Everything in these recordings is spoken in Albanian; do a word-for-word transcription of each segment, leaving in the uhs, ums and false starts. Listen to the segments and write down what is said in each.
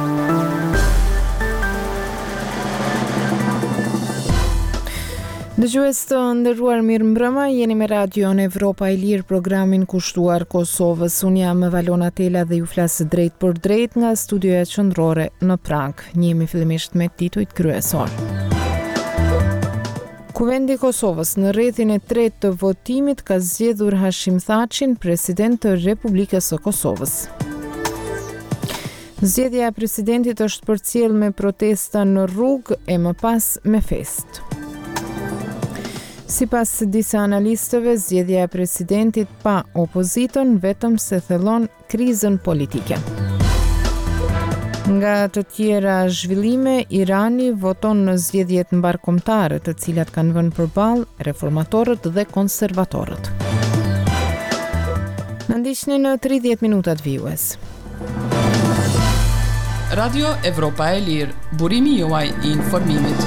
Dëgjues të nderuar, mirëmbrëma, jeni me Radion Evropa e Lirë, programin kushtuar Kosovës. Unë jam Valona Tela dhe ju flas drejt për drejt nga studioja qendrore në Prag. Njemi fillimisht me titujt kryesor. Kuvendi i Kosovës në rrethin e tretë të votimit ka zgjedhur Hashim Thaqin president të Republikës së Kosovës. Zgjedhja e presidentit është përcjell me protesta në rrugë e më pas me fest. Sipas disa analistëve, zgjedhja e presidentit pa opozitën vetëm se thellon krizën politike. Nga të tjera zhvillime, Irani voton në zgjedhjet mbarkombëtare, të cilat kanë vënë përballë reformatorët dhe konservatorët. Në ndiqni në tridhjetë minutat vijues. Radio Evropa e Lirë, burimi juaj i informimit.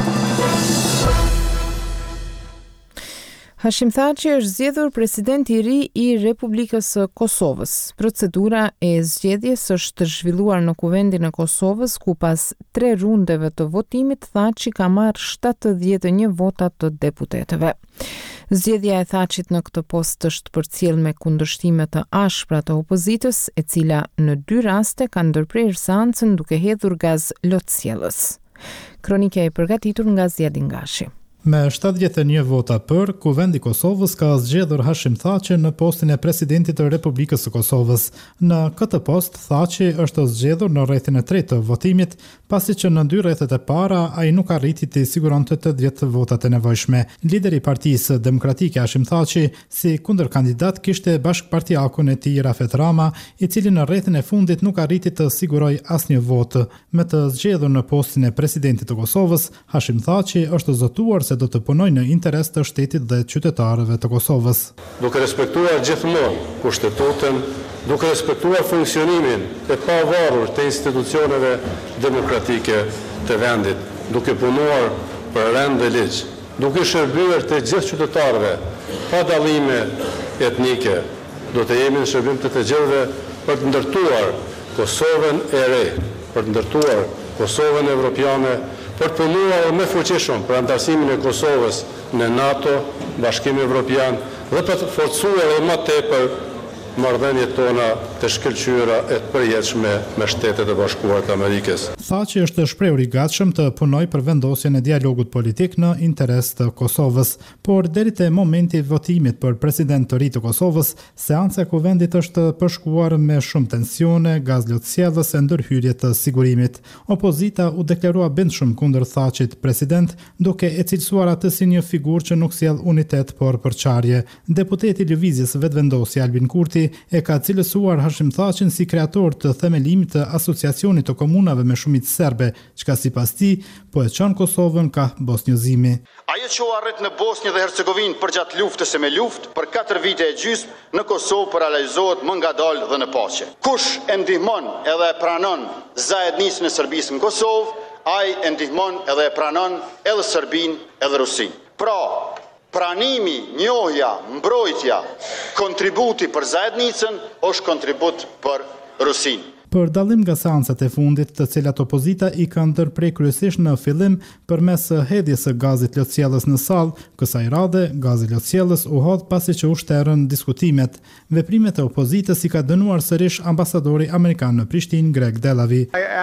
Hashim Thaçi është zgjedhur president i ri i Republikës së Kosovës. Procedura e zgjedhjes është zhvilluar në Kuvendin e Kosovës, ku pas tre rundeve të votimit Thaçi ka marrë shtatëdhjetë e një vota të deputetëve. Zgjedhja e Thaçit në këtë post është përcjell me kundërshtime të ashpra të opozitës, e cila në dy raste ka ndërprerë seancën duke hedhur gaz lotësjellës. Kronika e përgatitur nga Zjadin Gashi. Me shtatëdhjetë e një vota për, Kuvendi i Kosovës ka zgjedhur Hashim Thaçin në postin e presidentit të Republikës së Kosovës. Në këtë post, Thaçi është zgjedhur në rrethin e tretë të votimit, pasi që në dy rrethet e para ai nuk arriti të siguronte të dhjetë votat e nevojshme. Lideri i Partisë Demokratike Hashim Thaçi, si kundërkandidat, kishte bashkëpartiakun e tij Rafet Rama, i cili në rrethin e fundit nuk arriti të sigurojë asnjë vot. Me të zgjedhur në postin e presidentit të Kosovës, Hashim Thaçi është zotuar se do të punoj në interes të shtetit dhe qytetarëve të Kosovës. Duke respektuar gjithmonë kushtetutën, duke respektuar funksionimin e pavarur të institucioneve demokratike të vendit, duke punuar për rend dhe ligj, duke shërbyer të gjithë qytetarëve pa dallime etnike, do të jemi në shërbim të të gjithëve për të ndërtuar Kosovën e re, për të ndërtuar Kosovën evropiane, për të punuar me fuqishëm për antarësimin e Kosovës në NATO, Bashkimin Evropian, dhe për të forcuar edhe më tepër marrëdhëniet tona të shkëlqyera e të përjetshme me Shtetet e Bashkuara të Amerikës. Thaçi është shprehur i gatshëm të punojë për vendosjen e dialogut politik në interes të Kosovës, por deri te momenti i votimit për president të ri të Kosovës, seanca e kuvendit është përshkuar me shumë tensione, gaz lotësjellës e ndërhyrje të sigurimit. Opozita u deklarua bindshëm kundër Thaçit president, duke e cilësuar atë si një figurë që nuk sjell unitet por përçarje. Deputeti i Lëvizjes Vetëvendosje Albin Kurti e ka cilësuar Hashim Thaçin si kreator të themelimit të asociacionit të komunave me shumicë serbe, çka sipas tij po e çon Kosovën ka bosnjozimi. Ajo që u arrit në Bosnjë dhe Hercegovinë përgjatë luftës e me luftë për katër vite e gjysmë në Kosovë po realizohet më ngadalë dhe në paqe. Kush e ndihmon edhe e pranon zajednisën e Serbisë në Kosovë, ai e ndihmon edhe e pranon edhe Serbinë edhe Rusinë. Pra, pranimi, njohja, mbrojtja, kontributi për zajednicën është kontribut për Rusinë. Për dallim nga seancat e fundit, të cilat opozita i kanë ndërprer kryesisht në fillim përmes hedhjes së gazit lotësjellës në sallë, kësaj radhe gazi lotësjellës u hodh pasi që u shterën diskutimet. Veprimet e opozitës i ka dënuar sërish ambasadori amerikan në Prishtinë, Greg Delavi.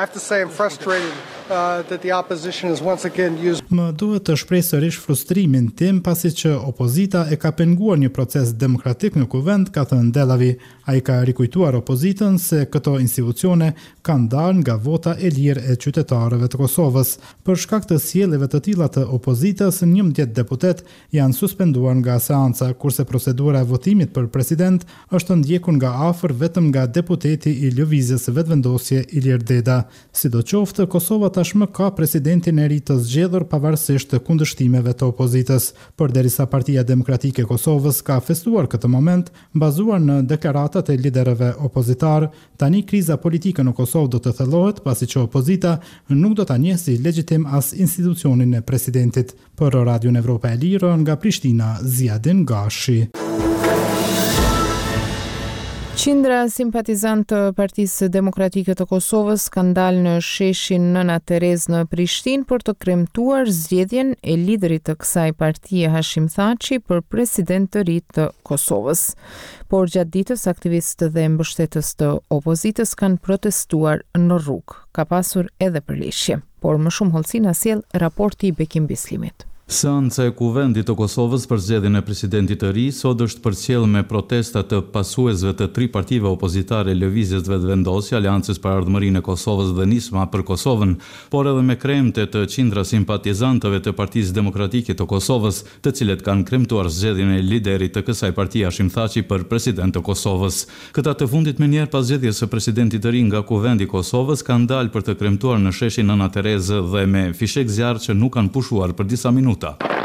Uh, that the opposition is once again used. Më duhet të shpreh sërish frustrimin tim pasi që opozita e ka penguar një proces demokratik në kuvend, ka thënë Delavi. Ai ka rikujtuar opozitën se këto institucione kanë dalë nga vota e lirë e qytetarëve të Kosovës. Për shkak të sjelljeve të tilla të opozitës, njëmbëdhjetë deputet janë suspenduar nga seanca, kurse procedura e votimit për president është ndjekur nga afër vetëm nga deputeti i Lëvizjes Vetëvendosje Ilir Deda. Sidoqoftë, Kosova tashmë ka presidentin e ri të zgjedhur pavarësisht të kundërshtimeve të opozitës, përderisa Partia Demokratike e Kosovës ka festuar këtë moment bazuar në deklaratat e liderëve opozitar. Tani kriza politike në Kosovë do të thellohet pasi që opozita nuk do ta njeh si legjitim as institucionin e presidentit. Për Radion Evropa e Lirë nga Prishtina, Zjadin Gashi. Qindra simpatizant të Partisë Demokratike të Kosovës kanë dalë në sheshin Nëna Terez në Prishtinë për të kremtuar zgjedhjen e liderit të kësaj partie Hashim Thaçi për president të ri të Kosovës. Por gjatë ditës aktivistët dhe mbështetës të opozitës kanë protestuar në rrugë. Ka pasur edhe përleshje, por më shumë hollësi na sjell raporti i Bekim Bislimit. Seanca e Kuvendit të Kosovës për zgjedhjen e presidentit të ri sot është përcjell me protesta të pasuesve të tri partive opozitare Lëvizjes Vetëvendosje, Aleancës për Ardhmërinë e Kosovës dhe Nisma për Kosovën, por edhe me kremte të qindra simpatizantëve të Partisë Demokratike të Kosovës, të cilët kanë kremtuar zgjedhjen e liderit të kësaj partie Hashim Thaçi për president të Kosovës. Këta të fundit menjëherë pas zgjedhjes së presidentit të ri nga Kuvendi i Kosovës kanë dalë për të kremtuar në sheshin Nëna Terezë dhe me fishek zjarr që nuk kanë pushuar për disa minuta.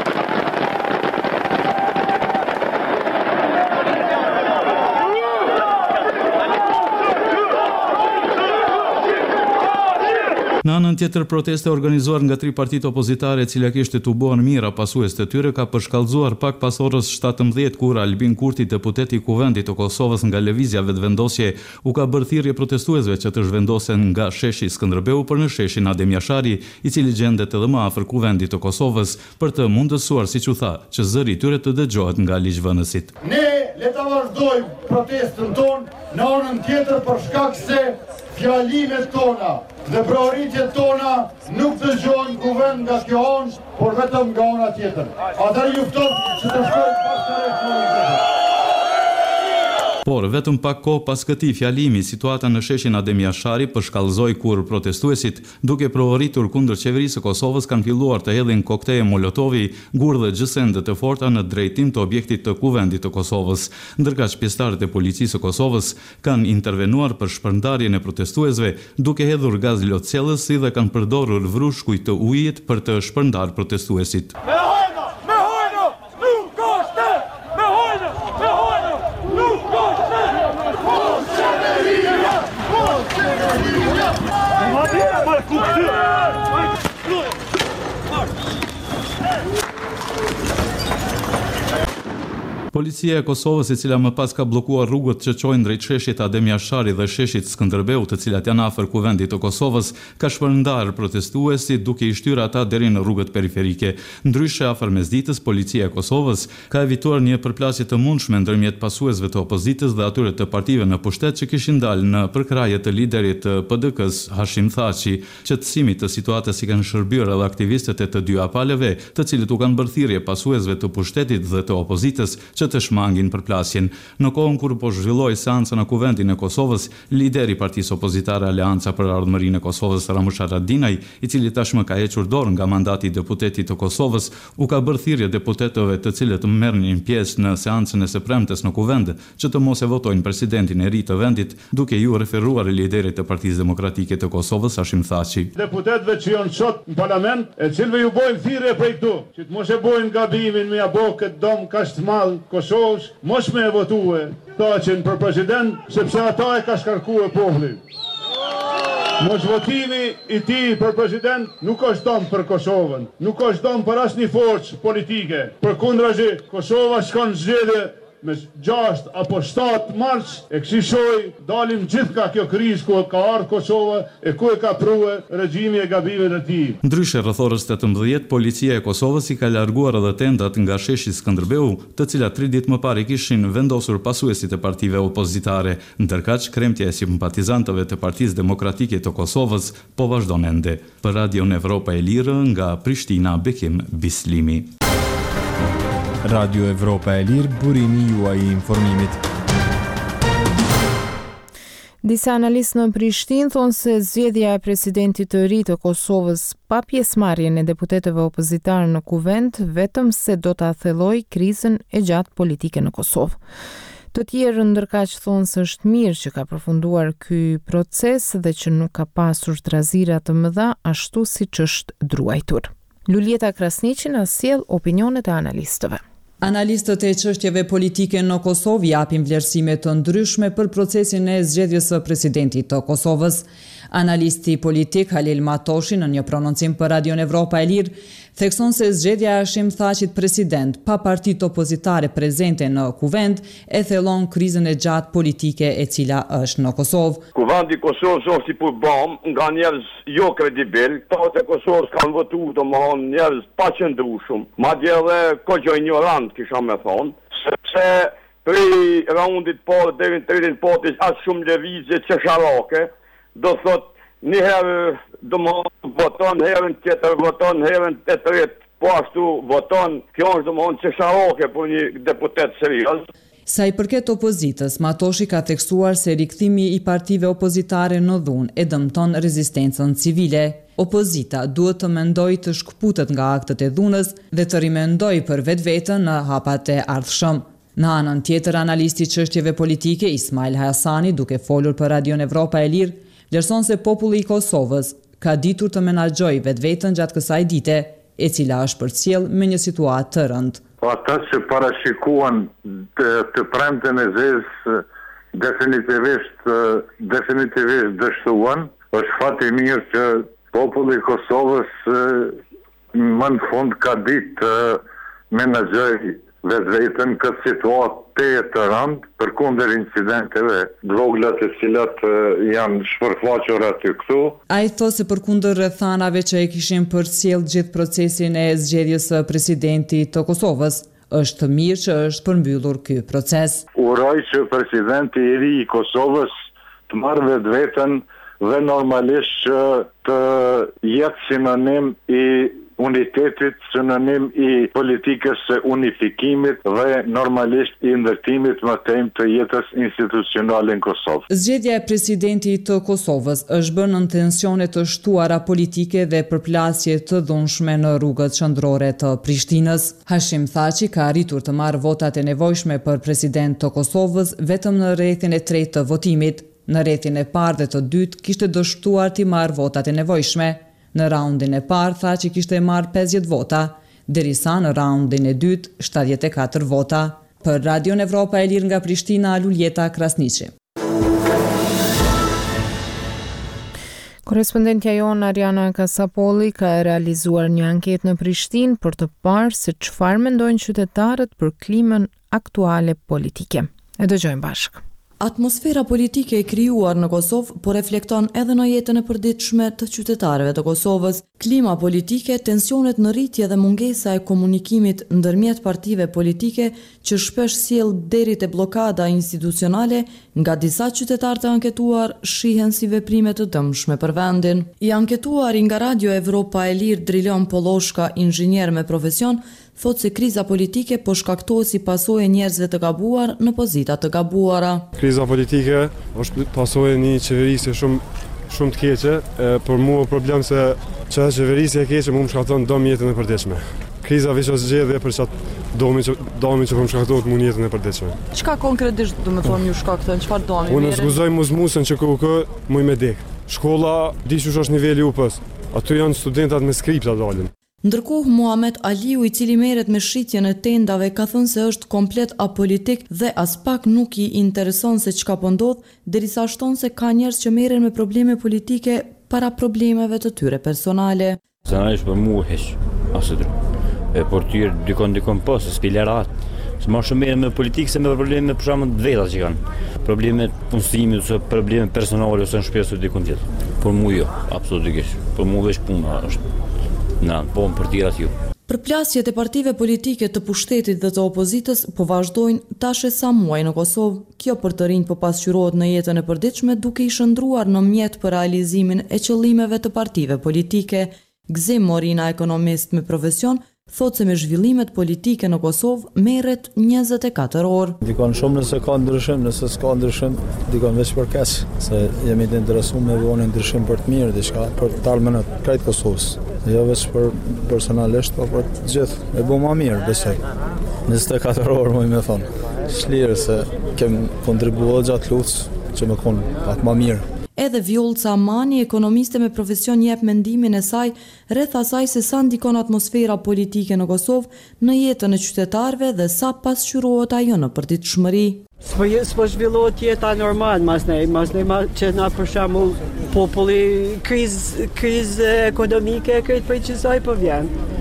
Në anën tjetër, proteste organizuar nga tri partitë opozitare, e cila kishte tubuar mira pasues të tyre, ka përshkallëzuar pak pas orës shtatëmbëdhjetë kur Albin Kurti, deputeti i Kuvendit të Kosovës nga Lëvizja Vetëvendosje, u ka bërë thirrje protestuesve që të zhvendosen nga sheshi Skënderbeu për në sheshin Adem Jashari, i cili gjendet edhe më afër Kuvendit të Kosovës, për të mundësuar, siç u tha, që zëri i tyre të dëgjohet nga ligjvënësit. Ne le ta vazhdojmë protestën tonë në anën tjetër për shkak se fjalimet tona dhe prioritjet tona nuk dëgjohen kuvend nga kjo anë, por vetëm nga ana tjetër. Atëherë ju ftoj që të shkojmë bashkë. Por vetëm pak kohë pas këtij fjalimi, situata në sheshin Adem Jashari përshkallëzoi kur protestuesit, duke provoritur kundër qeverisë së Kosovës, kanë filluar të hedhin kokteje Molotovi, gur dhe gjësende të forta në drejtim të objektit të Kuvendit të Kosovës. Ndërkaq pjesëtarët e policisë së Kosovës kanë intervenuar për shpërndarjen e protestuesve, duke hedhur gaz lotësjellës dhe kanë përdorur vrushkuj të ujit për të shpërndarë protestuesit. Policia e Kosovës, e cila më pas ka bllokuar rrugët që çojnë drejt sheshit Adem Jashari dhe sheshit Skënderbeu, të cilat janë afër Kuvendit të Kosovës, ka shpërndarë protestuesit duke i shtyrë ata deri në rrugët periferike. Ndryshe, afër mesditës, policia e Kosovës ka evituar një përplasje të mundshme ndërmjet pasuesve të opozitës dhe atyre të partive në pushtet që kishin dalë në përkraje të liderit të P D K-s Hashim Thaçi. Qetësimit të situatës i kanë shërbyer edhe aktivistët e të dy apaleve, të cilët u kanë bërë thirrje pasuesve të pushtetit dhe të opozitës që të shmangin përplasjen. Në kohën kur po zhvilloi seanca në Kuvendin e Kosovës, lideri i Partisë Opozitare Aleanca për Ardhmërinë e Kosovës, Ramush Haradinaj, i cili tashmë ka hequr dorë nga mandati i deputetit të Kosovës, u ka bërë thirrje deputetëve të cilët merrnin pjesë në seancën e së premtes në Kuvend që të mos e votojnë presidentin e ri të vendit, duke ju referuar liderit të Partisë Demokratike të Kosovës, Hashim Thaçi. Deputetëve që janë sot në parlament, e cilëve ju bojnë thirrje prej këtu, që të mos e bojnë gabimin me ja bë këtë dom kaq të madh Kosovës, mos me e votue Thaçin për president, sepse ata e ka shkarkuar populli. Mos votimi i tij për president nuk është dom për Kosovën, nuk është dom për asnjë forcë politike. Përkundrazi, Kosova shkon zgjedhje me gjashtë apo shtatë mars, e kësi shoj dalim gjithë ka kjo krizë ku ka ardhur Kosova e ku e ka prue regjimi e gabimet e tij. Ndryshe, rreth orës tetëmbëdhjetë, policia e Kosovës i ka larguar edhe tendat nga sheshi Skënderbeu, të cilat tri ditë më parë kishin vendosur pasuesit e partive opozitare. Ndërkaq, kremtja e simpatizantëve të Partisë Demokratike të Kosovës po vazhdon ende. Për Radion Evropa e Lirë, nga Prishtina, Bekim Bislimi. Radio Evropa e Lirë, burimi juaj i informimit. Disa analistë në Prishtinë thonë se zgjedhja e presidentit të ri të Kosovës pa pjesëmarrjen e deputetëve opozitar në Kuvend vetëm se do ta thellojë krizën e gjatë politike në Kosovë. Të tjerë ndërkaq thonë se është mirë që ka përfunduar ky proces dhe që nuk ka pasur trazira të mëdha ashtu siç është druajtur. Luljeta Krasniqi na sjell opinionet e analistëve. Analistët e çështjeve politike në Kosovë japin vlerësime të ndryshme për procesin e zgjedhjes së presidentit të Kosovës. Analisti politik Halil Matoshi në një prononcim për Radion Evropa e Lirë Thekson se zgjedhja e Hashim Thaqit president pa partitë opozitare prezente në kuvend e thellon krizën e gjatë politike e cila është në Kosovë. Kuvendi i Kosovës është i përbam nga njerëz jo kredibil, këta e Kosovës kanë votuar domthon njerëz pa qëndrueshëm, madje edhe kogjo ignorant kisha më thonë, sepse prej raundit parë deri në tretin parë as shumë lëvizje çesharake, do thot një herë domthon voton, herën tjetër voton, herën e tretë po ashtu voton. Kjo është domthon çesharake për një deputet serioz. Sa i përket opozitës, Matoshi ka theksuar se rikthimi i partive opozitare në dhunë e dëmton rezistencën civile. Opozita duhet të mendojë të shkputet nga aktet e dhunës dhe të rimendojë për vetveten në hapat e ardhshëm. Në anën tjetër, analisti i çështjeve politike Ismail Hasani, duke folur për Radion Evropa e Lirë, vlerëson se populli i Kosovës ka ditur të menaxhojë vetveten gjatë kësaj dite, e cila është përcjell me një situatë të rëndë. Ata që parashikuan të, të premten e zezë definitivisht, definitivisht dështuan, është fati mirë që populli i Kosovës më në fund ka ditë të menaxhojë vetveten këtë situatë të rëndë përkundër incidenteve të vogla të cilat janë shpërfaqur aty këtu. Ai thotë se përkundër rrethanave që e kishin përcjell gjithë procesin e zgjedhjes së presidentit të Kosovës, është mirë që është përmbyllur ky proces. Uroj që presidenti i ri i Kosovës të marrë vetveten dhe normalisht që të jetë sinonim i unitetit, synonim i politikës së unifikimit dhe normalisht i ndërtimit më tem të jetës institucionale në Kosovë. Zgjedhja e presidentit të Kosovës është bërë në tensione të shtuara politike dhe përplasje të dhunshme në rrugët qendrore të Prishtinës. Hashim Thaqi ka arritur të marrë votat e nevojshme për president të Kosovës vetëm në rrethin e tretë të votimit. Në rrethin e parë dhe të dytë kishte dështuar të marrë votat e nevojshme. Në raundin e parë tha që kishte marrë pesëdhjetë vota, derisa në raundin e dytë shtatëdhjetë e katër vota. Për Radion Evropa e Lirë nga Prishtina, Luljeta Krasniqi. Korespondentja jonë Ariana Kasapolli ka realizuar një anketë në Prishtinë për të parë se çfarë mendojnë qytetarët për klimën aktuale politike. E dëgjojmë bashkë. Atmosfera politike e krijuar në Kosovë po reflekton edhe në jetën e përditshme të qytetarëve të Kosovës. Klima politike, tensionet në rritje dhe mungesa e komunikimit ndërmjet partive politike që shpesh sjell deri te bllokada institucionale nga disa qytetarë të anketuar shihen si veprime të dëmshme për vendin. I anketuari nga Radio Evropa e Lirë Drilon Polloshka, inxhinier me profesion, thotë se kriza politike po shkaktohet si pasojë e njerëzve të gabuar në pozita të gabuara. Kriza politike është pasojë e një qeverisje shumë shumë të keqe, por mua problem se çfarë qeverisje e keqe më shkakton dëm jetën e përditshme. Kriza veç është zgjedhje për çat domi që domi që po më shkaktohet mua jetën e përditshme. Çka konkretisht do të thonë ju shkakton, çfarë domi? Unë zguzoj muzmusën që ku kë më me dek. Shkolla diçush është niveli U P-s. Aty janë studentat me skripta dalin. Ndërkohë, Muhamet Aliu, i cili merret me shitjen e tendave, ka thënë se është komplet apolitik dhe as pak nuk i intereson se çka po ndodh, derisa shton se ka njerëz që merren me probleme politike para problemeve të tyre personale. Personalisht për mua hiç, asë e por tyr dikon dikon po se spilerat. Se më shumë merren me politikë se me probleme për shkakun të veta që kanë. Probleme punësimi ose probleme personale ose në shtëpi ose diku tjetër. Por mua jo, absolutisht. Për mua veç puna është. Na, po më përtirat ju. Përplasjet e partive politike të pushtetit dhe të opozitës po vazhdojnë tash e sa muaj në Kosovë. Kjo për të rinj po pasqyrohet në jetën e përditshme duke i shndruar në mjet për realizimin e qëllimeve të partive politike. Gzim Morina, ekonomist me profesion, thotë se me zhvillimet politike në Kosovë merret njëzet e katër orë. Dikon shumë nëse ka ndryshim, nëse s'ka ndryshim, dikon veç për keq, se jemi të interesuar me vonë ndryshim për të mirë, diçka për të talmen në krejt Kosovës. Jo veç për personalisht, por për të gjithë. E bu ma mirë, besoj. njëzet e katër orë më i me thonë. Shlirë se kem kontribuar gjatë luftës që më konë pak ma mirë. Edhe Vjollca Amani, ekonomiste me profesion, jep mendimin e saj rreth asaj se sa ndikon atmosfera politike në Kosovë në jetën e qytetarëve dhe sa pasqyrohet ajo në përditshmëri. S'po zhvillohet jeta normal mas ne, mas ne që na për shembull populli kriz kriz ekonomike krejt për qësaj po vjen.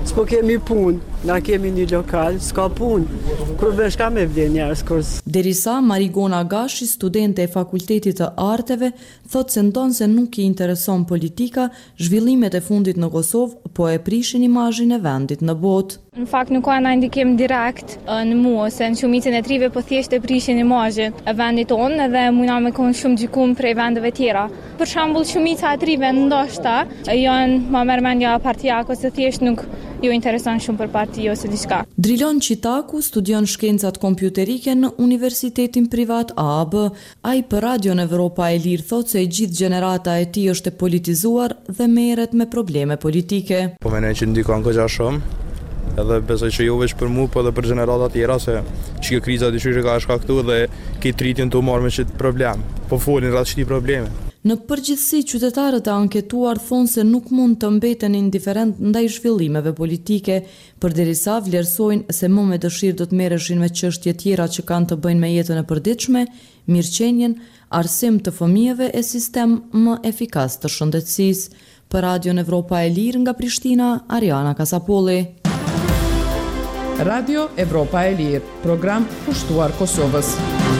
s'po kemi punë, na kemi një lokal, s'ka punë. Kur vesh ka me vlen njerëz kurs. Derisa Marigona Gashi, studente e Fakultetit të Arteve, thot se ndonë se nuk i intereson politika, zhvillimet e fundit në Kosovë po e prishin imazhin e vendit në botë. Në fakt nuk ka ndonjë ndikim direkt në mua, se në shumicën e trive po thjesht e prishin imazhin e vendit tonë dhe mundna me kon shumë gjykum prej vendeve tjera. Për shembull, shumica e trive ndoshta janë më merr mendja partia ose thjesht nuk ju intereson shumë për parti ose diçka. Drilon Qitaku studion shkencat kompjuterike në Universitetin Privat A A B. Ai për Radion Evropa e Lirë thot se e gjithë gjenerata e tij është e politizuar dhe merret me probleme politike. Po mendoj që ndikon goxha shumë. Edhe besoj që jo veç për mu, po edhe për gjeneratat tjera, se që kjo kriza dyshyshe ka shkaktuar dhe këtë rritin të marrë me qëtë problem, po folin rreth çti probleme. Në përgjithësi, qytetarët e anketuar thonë se nuk mund të mbeten indiferent ndaj zhvillimeve politike, përderisa vlerësojnë se më me dëshirë do të merreshin me çështje tjera që kanë të bëjnë me jetën e përditshme, mirëqenjen, arsim të fëmijëve e sistem më efikas të shëndetësisë. Për Radion Evropa e Lirë nga Prishtina, Ariana Kasapolli. Radio Evropa e Lirë, program pushtuar Kosovës.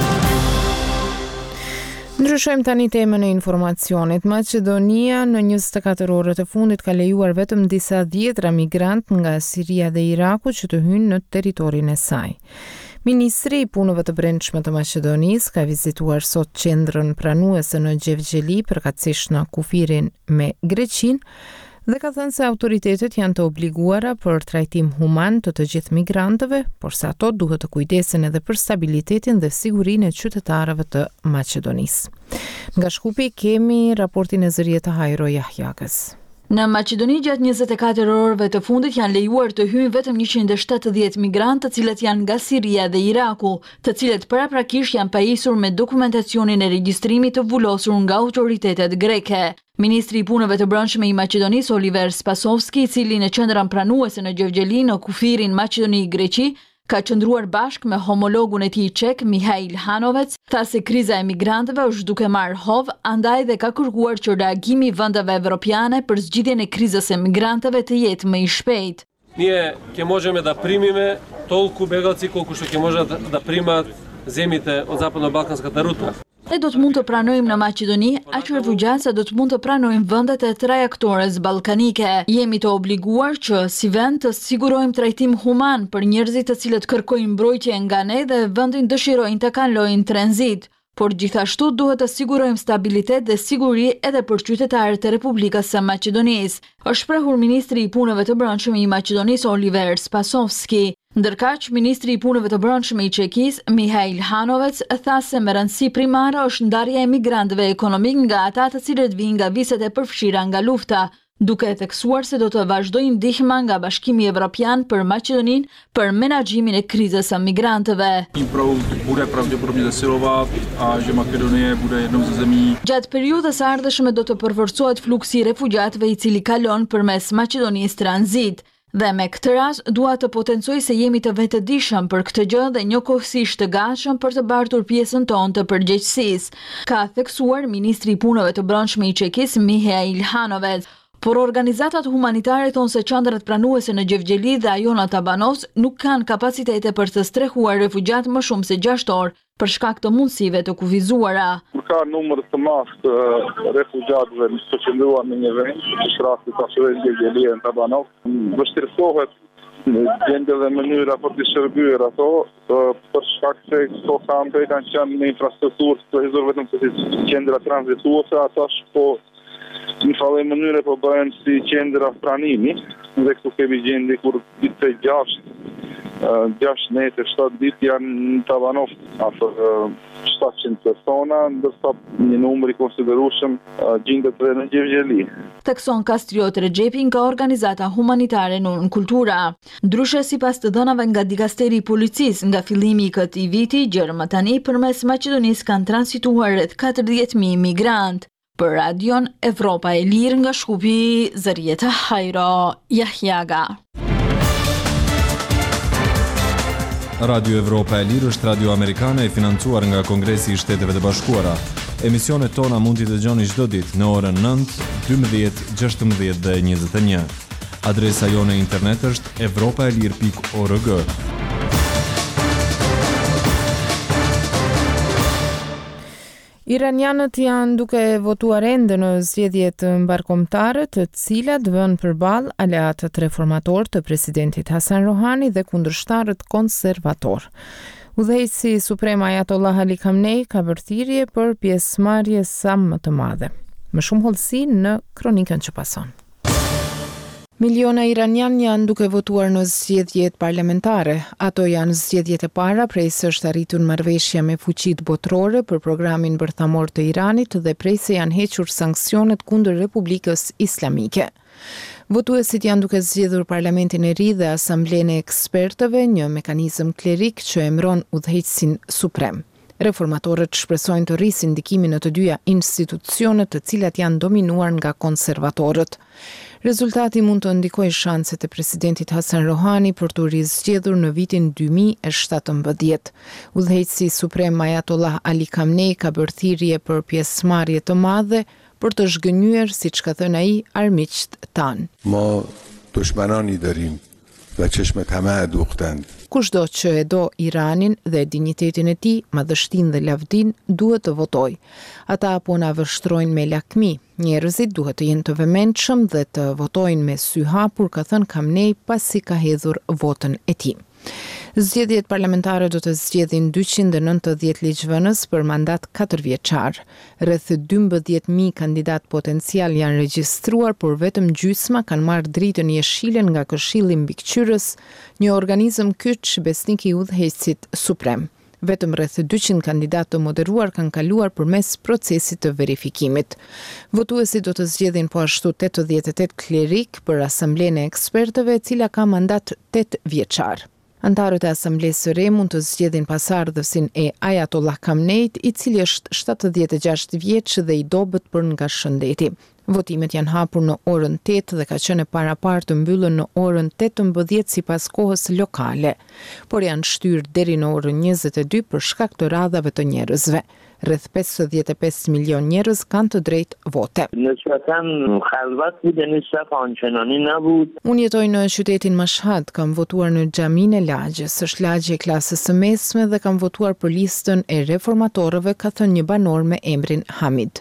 Ndryshojmë tani temën e informacionit. Maqedonia në njëzet e katër orët e fundit ka lejuar vetëm disa dhjetra migrant nga Siria dhe Iraku që të hynë në territorin e saj. Ministri i punëve të brendshme të Maqedonisë ka vizituar sot qendrën pranuese në Gjevgjeli përkatësisht në kufirin me Greqinë dhe ka thënë se autoritetet janë të obliguara për trajtim human të të gjithë migrantëve, por se ato duhet të kujdesen edhe për stabilitetin dhe sigurinë e qytetarëve të Maqedonisë. Nga Shkupi kemi raportin e zëriet të Hajro Jahjakës. Në Maqedoni gjatë njëzet e katër orëve të fundit janë lejuar të hyjnë vetëm njëqind e shtatëdhjetë migrantë, të cilët janë nga Siria dhe Iraku, të cilët paraprakisht janë pajisur me dokumentacionin e regjistrimit të vullosur nga autoritetet greke. Ministri i punëve të brendshme i Maqedonisë Oliver Spasovski, i cili në qendrën pranuese në Gjevgjeli në kufirin Maqedoni-Greqi, ka qëndruar bashkë me homologun e tij çek Mihail Hanovec, tha se kriza e migrantëve është duke marrë hov, andaj dhe ka kërkuar që reagimi i vendeve evropiane për zgjidhjen e krizës e migrantëve të jetë më i shpejtë. Ние ќе можеме да примиме толку бегалци колку што ќе можат да примат земите од западно-балканската рута. Ne do të mund të pranojmë në Maqedoni aq refugjat sa do të mund të pranojmë vendet e trajektores ballkanike. Jemi të obliguar që si vend të sigurojmë trajtim human për njerëzit të cilët kërkojnë mbrojtje nga ne dhe vendin dëshirojnë të kalojnë tranzit, por gjithashtu duhet të sigurojmë stabilitet dhe siguri edhe për qytetarët e Republikës së Maqedonisë, është shprehur ministri i punëve të brendshme i Maqedonisë Oliver Spasovski. Ndërkaq, ministri i punëve të brendshme i Çekisë, Mihail Hanovec, tha se me rëndësi primare është ndarja e migrantëve ekonomik nga ata të cilët vijnë nga viset e përfshira nga lufta, duke theksuar se do të vazhdojë ndihma nga Bashkimi Evropian për Maqedoninë për menaxhimin e krizës së migrantëve. Gjatë periudhës së ardhshme do të përforcohet fluksi i refugjatëve i cili kalon përmes Maqedonisë tranzit. Dhe me këtë rast dua të potencoj se jemi të vetëdijshëm për këtë gjë dhe njëkohësisht të gatshëm për të bartur pjesën tonë të përgjegjësisë, ka theksuar ministri i punëve të brendshme i Çekisë Mihail Hanovec. Por organizatat humanitare thonë se qendrat pranuese në Gjevgjeli dhe ajo në Tabanovc nuk kanë kapacitete për të strehuar refugjat më shumë se gjashtë orë për shkak të mundësive të kufizuara. Ka numër të madh të refugjatëve të qëndruar në një vend, në rasti të ashtuar Gjevgjeli në Tabanovc, vështirësohet gjendja dhe mënyra për të shërbyer ato, për shkak se këto kampe kanë qenë në infrastrukturë të hizur vetëm si qendra tranzituese, ata po në fallë mënyre po bëhen si qendra pranimi, dhe këtu kemi gjendje kur ditë gjashtë, gjashtë nete, shtatë ditë janë në Tabanov, afër shtatëqind persona, ndërsa një numër i konsiderueshëm gjendet edhe në Gjevgjeli. Thekson Kastriot Rexhepi nga organizata humanitare Nën Kultura. Ndryshe sipas të dhënave nga Dikasteri i Policisë, nga fillimi i këtij viti, gjërma tani përmes Maqedonisë kanë transituar rreth katërdhjetë mijë migrantë. Për Radion Evropa e Lirë nga Shkupi, Zërieta Hajro Jahjaga. Radio Evropa e Lirë është radio amerikane e financuar nga Kongresi i Shteteve të Bashkuara. Emisionet tona mund t'i dëgjoni çdo ditë në orën nëntë, dymbëdhjetë, gjashtëmbëdhjetë dhe njëzet e një. Adresa jone internet është evropaelir pikë org. Iranianët janë duke votuar ende në zgjedhjet mbarkombëtare, të cilat vënë përballë aleatët reformator të presidentit Hasan Rohani dhe kundërshtarët konservator. Udhëheqësi suprem Ayatollah Ali Khamenei ka bërë thirrje për pjesëmarrje sa më të madhe. Më shumë hollësi në kronikën që pason. Miliona iranian janë duke votuar në zgjedhjet parlamentare. Ato janë zgjedhjet e para prej se është arritur marrëveshja me fuqitë botërore për programin bërthamor të Iranit dhe prej se janë hequr sanksionet kundër Republikës Islamike. Votuesit janë duke zgjedhur parlamentin e ri dhe asamblenë e ekspertëve, një mekanizëm klerik që emëron udhëheqësin suprem. Reformatorët shpresojnë të rrisin ndikimin në të dyja institucionet, të cilat janë dominuar nga konservatorët. Rezultati mund të ndikojë shanset e presidentit Hasan Rohani për të rizgjedhur në vitin dy mijë e shtatëmbëdhjetë. Udhëheqësi suprem Ayatollah Ali Khamenei ka bërë thirrje për pjesëmarrje të madhe për të zhgënjyer, siç ka thënë ai, armiqt tanë. Ma dushmanani darim dhe çeshme tamah duktand. Kushdo që e do Iranin dhe dinjitetin e tij, madhështinë dhe lavdin, duhet të votojë. Ata apo na vështrojnë me lakmi. Njerëzit duhet të jenë të vëmendshëm dhe të votojnë me sy hapur, ka thënë Khamenei pasi ka hedhur votën e tij. Zgjedhjet parlamentare do të zgjedhin dyqind e nëntëdhjetë ligjvënës për mandat katër vjeçar. Rreth dymbëdhjetë mijë kandidat potencial janë regjistruar, por vetëm gjysma kanë marrë dritën jeshile nga Këshilli Mbikëqyrës, një organizëm kyç besnik i udhëheqësit suprem. Vetëm rreth dyqind kandidatë të moderuar kanë kaluar përmes procesit të verifikimit. Votuesit do të zgjedhin po ashtu tetëdhjetë e tetë klerik për asamblenë e ekspertëve, e cila ka mandat tetë vjeçar. Antarët e asamblesë së re mund të zgjedhin pasardhësin e Ayatollah Khameneit, i cili është shtatëdhjetë e gjashtë vjeç dhe i dobët për nga shëndeti. Votimet janë hapur në orën tetë dhe ka qenë e paraparë të mbyllën në orën tetëmbëdhjetë sipas kohës lokale, por janë shtyrë deri në orën njëzet e dy për shkak të radhave të njerëzve. Rreth pesëdhjetë e pesë milion njerëz kanë të drejtë vote. Unë jetoj në qytetin Mashhad, kam votuar në xhaminë e lagjës, është lagje e klasës së mesme dhe kam votuar për listën e reformatorëve, ka thënë një banor me emrin Hamid.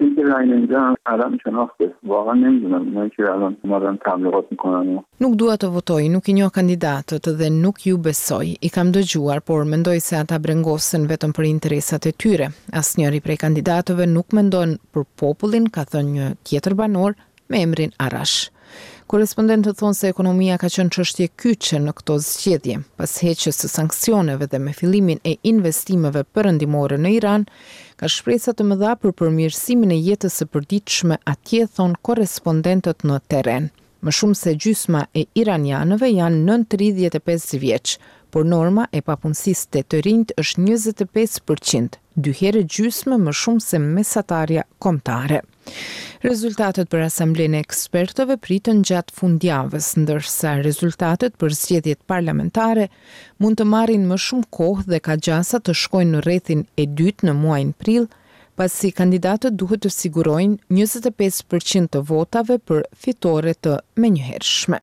Nuk dua të votoj, nuk i njoh kandidatët dhe nuk ju besoj. I kam dëgjuar, por mendoj se ata brengosen vetëm për interesat e tyre. Asnjëri prej kandidatëve nuk mendon për popullin, ka thënë një tjetër banor me emrin Arash. Korespondentët thonë se ekonomia ka qenë çështje kyçe në këto zgjedhje. Pas heqjes së sanksioneve dhe me fillimin e investimeve perëndimore në Iran, ka shpresa të mëdha për përmirësimin e jetës së përditshme atje, thonë korespondentët në terren. Më shumë se gjysma e iranianëve janë nën tridhjetë e pesë vjeç, por norma e papunësisë të të rinjt është njëzet e pesë përqind, dy herë gjysmë më shumë se mesatarja kombëtare. Rezultatet për asamblenë e ekspertëve pritën gjatë fundjavës, ndërsa rezultatet për zgjedhjet parlamentare mund të marrin më shumë kohë dhe ka gjasa të shkojnë në rrethin e dytë në muajin prill, pasi kandidatët duhet të sigurojnë njëzet e pesë përqind të votave për fitore të menjëhershme.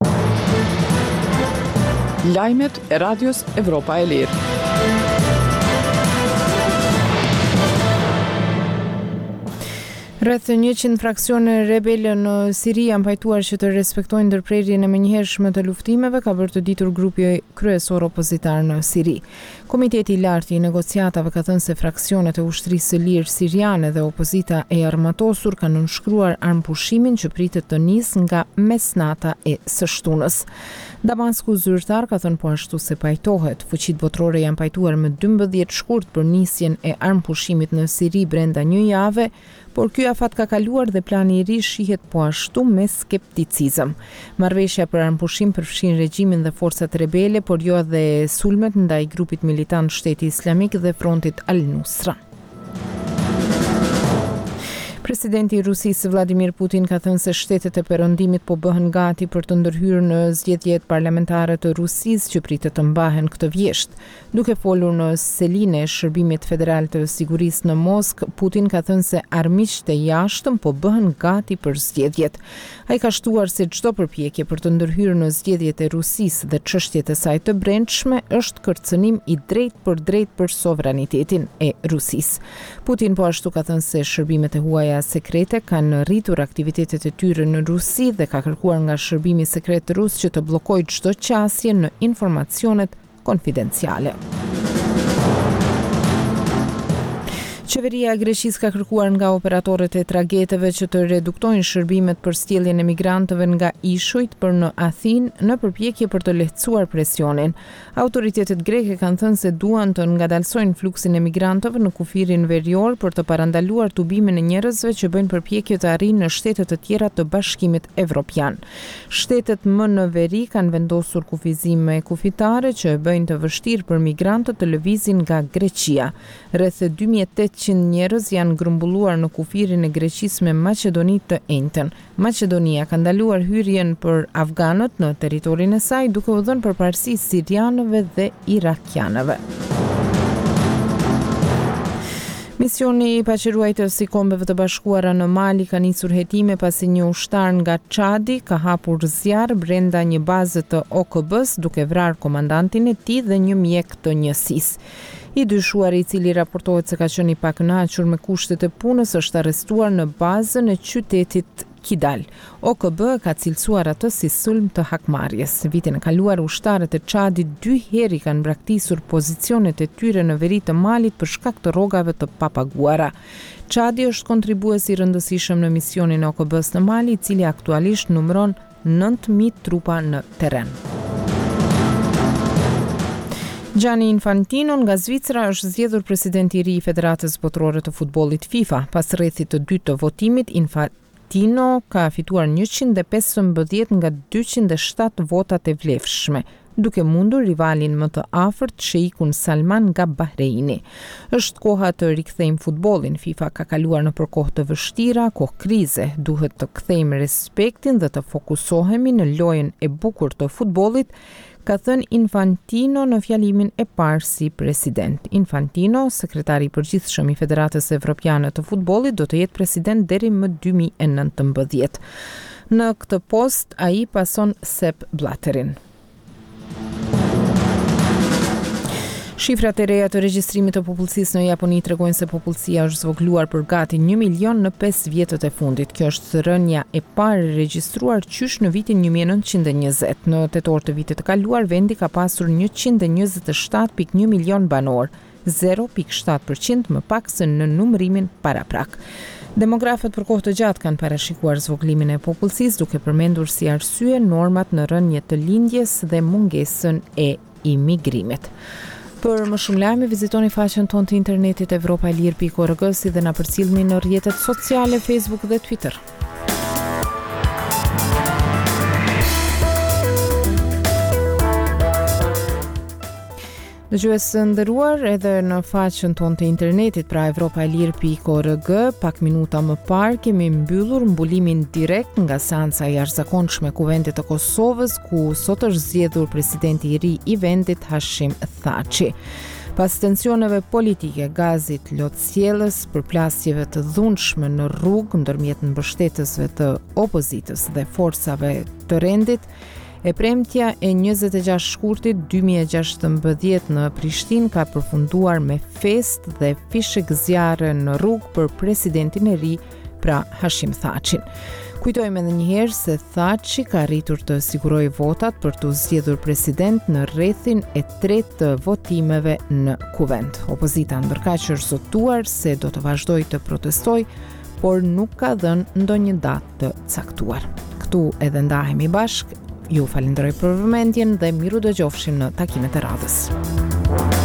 Lajmet e Radios Evropa e Lirë. Rreth njëqind fraksione rebele në Siri janë pajtuar që të respektojnë ndërprerjen e menjëhershme të luftimeve, ka bërë të ditur grupi kryesor opozitar në Siri. Komiteti i lartë i negociatave ka thënë se fraksionet e ushtrisë së lirë siriane dhe opozita e armatosur kanë nënshkruar armëpushimin që pritet të nisë nga mesnata e së shtunës. Damasku zyrtar ka thënë po ashtu se pajtohet. Fuqitë botërore janë pajtuar me dymbëdhjetë shkurt për nisjen e armëpushimit në Siri brenda një jave, por ky afat ka kaluar dhe plani i ri shihet po ashtu me skepticizëm. Marrëveshja për armëpushim përfshin regjimin dhe forcat rebele, por jo edhe sulmet ndaj grupit militant Shteti Islamik dhe frontit Al-Nusra. Presidenti i Rusisë Vladimir Putin ka thënë se shtetet e perëndimit po bëhen gati për të ndërhyrë në zgjedhjet parlamentare të Rusisë që pritet të mbahen këtë vjesht. Duke folur në Seline e Shërbimit Federal të Sigurisë në Moskë, Putin ka thënë se armiqtë e jashtëm po bëhen gati për zgjedhjet. Ai ka shtuar se çdo përpjekje për të ndërhyrë në zgjedhjet e Rusisë dhe çështjet e saj të brendshme është kërcënim i drejt për drejt për sovranitetin e Rusisë. Putin po ashtu ka thënë se shërbimet e huaja sekrete kanë rritur aktivitetet e tyre në Rusi dhe ka kërkuar nga shërbimi sekret rus që të bllokojë çdo qasje në informacionet konfidenciale. Qeveria e Greqisë ka kërkuar nga operatorët e tragjeteve që të reduktojnë shërbimet për sjelljen e migrantëve nga ishujt për në Athinë në përpjekje për të lehtësuar presionin. Autoritetet greke kanë thënë se duan të ngadalsojnë fluksin e migrantëve në kufirin verior për të parandaluar tubimin e njerëzve që bëjnë përpjekje të arrijnë në shtete të tjera të Bashkimit Evropian. Shtetet më në veri kanë vendosur kufizime kufitare që e bëjnë të vështirë për migrantët të lëvizin nga Greqia. Rreth dy mijë e tetëqind njerëz janë grumbulluar në kufirin e Greqisë me Maqedoni të enjtën. Maqedonia ka ndaluar hyrjen për afganët në territorin e saj duke u dhënë përparësi sirianëve dhe irakianëve. Misioni i paqëruajtës i Kombeve të Bashkuara në Mali ka nisur hetime pasi një ushtar nga Çadi ka hapur zjarr brenda një baze të O K B-s duke vrarë komandantin e tij dhe një mjek të njësisë. I dyshuari, i cili raportohet se ka qenë i pakënaqur me kushtet e punës, është arrestuar në bazën e qytetit Kidal. O K B ka cilësuar atë si sulm të hakmarrjes. Vitin e kaluar ushtarët e Çadit dy herë kanë braktisur pozicionet e tyre në veri të Malit për shkak të rrogave të papaguara. Çadi është kontribues i rëndësishëm në misionin e O K B-s në Mali, i cili aktualisht numëron nëntë mijë trupa në terren. Gianni Infantino nga Zvicra është zgjedhur presidenti i ri i Federatës Botërore të Futbollit FIFA. Pas rrethit të dytë të votimit, Infantino ka fituar njëqind e pesëmbëdhjetë nga dyqind e shtatë votat e vlefshme, duke mundur rivalin më të afërt Sheikun Salman nga Bahreini. Është koha të rikthejmë futbollin. FIFA ka kaluar në përkohë të vështira, kohë krize. Duhet të kthejmë respektin dhe të fokusohemi në lojën e bukur të futbollit, ka thënë Infantino në fjalimin e parë si president. Infantino, sekretari i përgjithshëm i Federatës Evropiane të Futbollit, do të jetë president deri më dy mijë e nëntëmbëdhjetë. Në këtë post ai pason Sepp Blatterin. Shifrat e reja të regjistrimit të popullsisë në Japoni tregojnë se popullsia është zvogluar për gati një milion në pesë vjetët e fundit. Kjo është rënja e parë regjistruar qysh në vitin një mijë e nëntëqind e njëzet. Në tetor të vitit të kaluar, vendi ka pasur njëqind e njëzet e shtatë pikë një milion banor, zero pikë shtatë përqind më pak se në numërimin paraprak. Demografët për kohë të gjatë kanë parashikuar zvoglimin e popullsisë, duke përmendur si arsye normat në rënje të lindjes dhe mungesën e imigrimit. Për më shumë lajme, vizitoni faqen tonë të internetit evropa e lirë pikë org si dhe na përcjellni në rrjetet sociale Facebook dhe Twitter. Dëgjues të nderuar, edhe në faqen tonë të internetit, pra evropa e lirë pikë org, pak minuta më parë kemi mbyllur mbulimin direkt nga seanca e jashtëzakonshme e Kuvendit të Kosovës, ku sot është zgjedhur presidenti i ri i vendit Hashim Thaçi. Pas tensioneve politike, gazit, lotësjellës, përplasjeve të dhunshme në rrugë ndërmjet mbështetësve të opozitës dhe forcave të rendit, e premtja e njëzet e gjashtë shkurtit dy mijë e gjashtëmbëdhjetë në Prishtinë ka përfunduar me fest dhe fishek zjarre në rrugë për presidentin e ri, pra Hashim Thaçin. Kujtojmë edhe një herë se Thaçi ka arritur të sigurojë votat për të zgjedhur president në rrethin e tretë të votimeve në Kuvend. Opozita ndërkaq është zotuar se do të vazhdojë të protestojë, por nuk ka dhënë ndonjë datë të caktuar. Këtu edhe ndahemi bashkë. Ju falenderoj për vëmendjen dhe miru dëgjofshim në takimet e radhës.